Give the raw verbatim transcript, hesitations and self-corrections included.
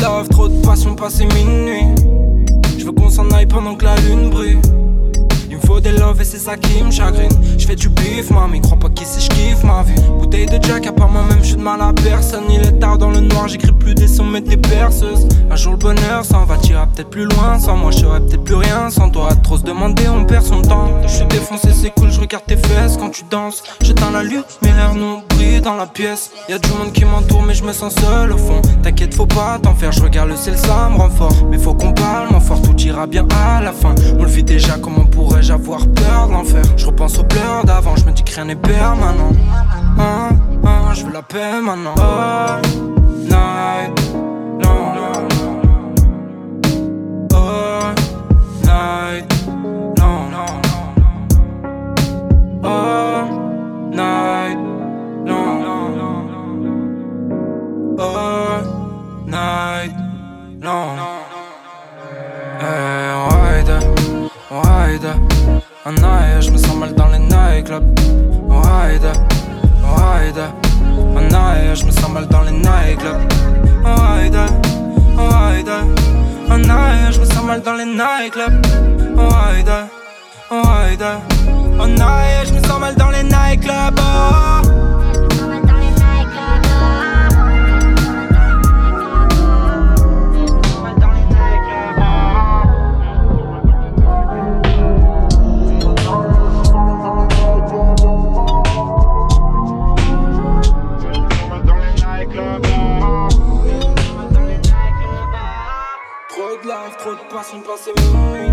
love, trop de passion, passé minuit. Je veux qu'on s'en aille pendant que la lune brille. Il me faut des love et c'est ça qui me chagrine. J'fais du bif, mamie, crois pas qu'ici j'kiffe ma vie. Bouteille de Jack, à part moi-même, j'suis de mal à personne. Il est tard dans le noir, j'écris plus des sons mais des perceuses. Un jour le bonheur s'en va, t'iras peut-être plus loin. Sans moi j'serais peut-être plus rien, sans toi à trop se demander on perd son temps. J'suis défoncé, c'est cool, j'regarde tes fesses quand tu danses. J'éteins la lumière, nous brille dans la pièce. Y'a du monde qui m'entoure mais j'me sens seul au fond. T'inquiète faut pas t'en faire, j'regarde le ciel ça me rend fort. Mais faut qu'on parle, moins fort, tout ira bien à la fin. On le vit déjà, comment pourrais-je avoir peur de l'enfer? Je repense aux pleurs d'avant, je me dis que rien n'est permanent. Hein, hein, je veux la paix maintenant. All night long. All night long. All night long. All night long. Hey, on ride, on ride. En aïe, je me sens mal dans les nightclubs. On ride, on ride. En aïe, je me sens mal dans les nightclubs. On ride, on ride. En aïe, je me sens mal dans les nightclubs. On ride, on ride. En aïe, je me sens mal dans les nightclubs. Oh. Trop de love, trop de passion, passé minuit.